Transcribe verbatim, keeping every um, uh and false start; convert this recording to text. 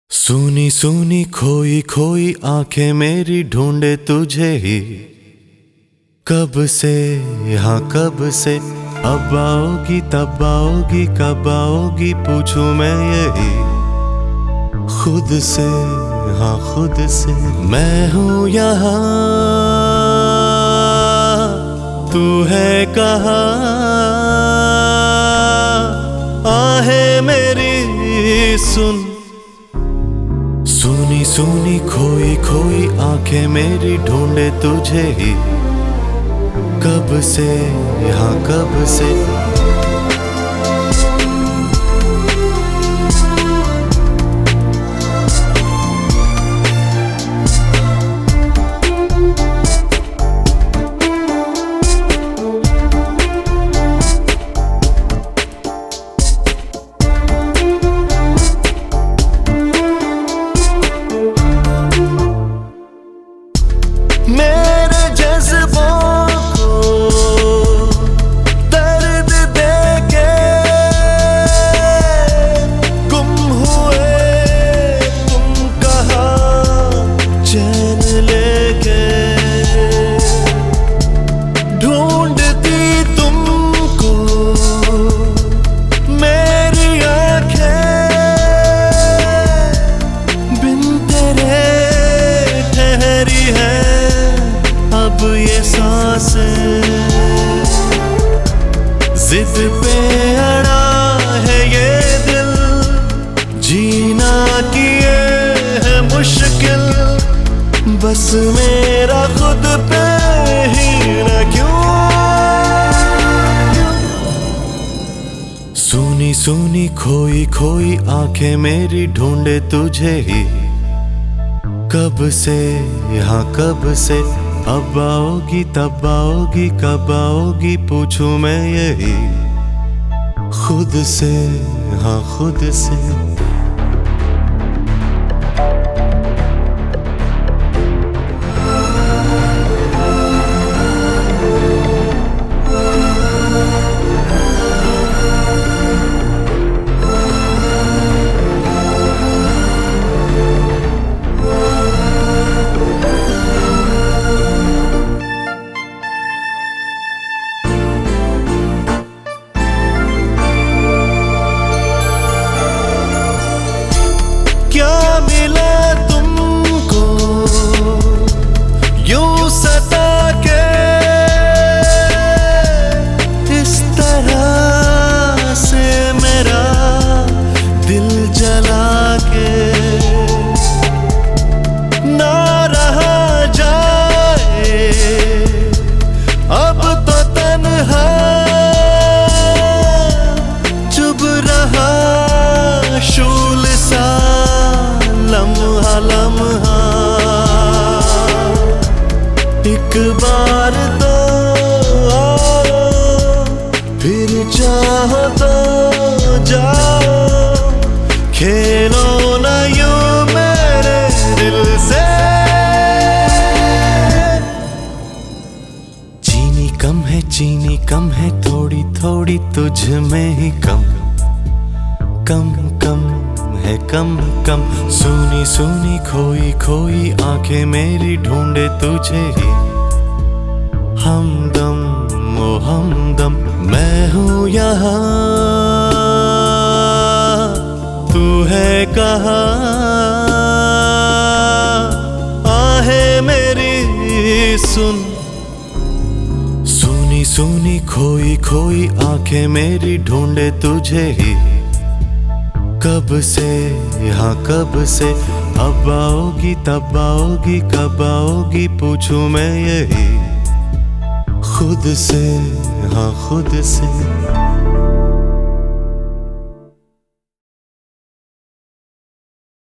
सूनी सूनी खोई खोई आंखें मेरी ढूंढे तुझे ही, कब से हाँ कब से, अब आओगी तब आओगी कब आओगी पूछूं मैं यही खुद से, हाँ खुद से। मैं हूँ यहाँ तू है कहाँ, आहें मेरी सुन। सूनी सूनी खोई खोई आंखें मेरी ढूंढे तुझे ही, कब से हाँ कब से। मेरे जज्बों को दर्द देके गुम हुए तुम कहाँ चैन लेके, ढूंढती तुमको मेरी आंखें, बिन तेरे ठहरी है अब ये सांसें। जिद पे अड़ा है ये दिल, जीना किए है मुश्किल, बस मेरा खुद पे ही न क्यों। सूनी सूनी खोई खोई आंखें मेरी ढूंढे तुझे ही, कब से हाँ कब से, अब आओगी तब आओगी कब आओगी पूछूं मैं यही खुद से, हाँ खुद से। क्या मिला तुमको यूं सता के, इस तरह से मेरा दिल जला के, ना रहा जाए अब तो तन्हा, चुभ रहा शूल सा लम्हा लम्हा। एक बार तो आओ, फिर चाहो तो जाओ, खेलो ना यूं मेरे दिल से। चीनी कम है चीनी कम है थोड़ी थोड़ी तुझ में ही कम कम कम है कम कम। सूनी सूनी खोई खोई आंखें मेरी ढूंढे तुझे ही, हमदम ओ हमदम। मैं हूँ यहाँ तू है कहाँ, आहें मेरी सुन। सूनी सूनी खोई खोई आंखें मेरी ढूंढे तुझे ही, कब से हाँ कब से, अब आओगी तब आओगी कब आओगी पूछूं मैं यही खुद से, हाँ खुद से।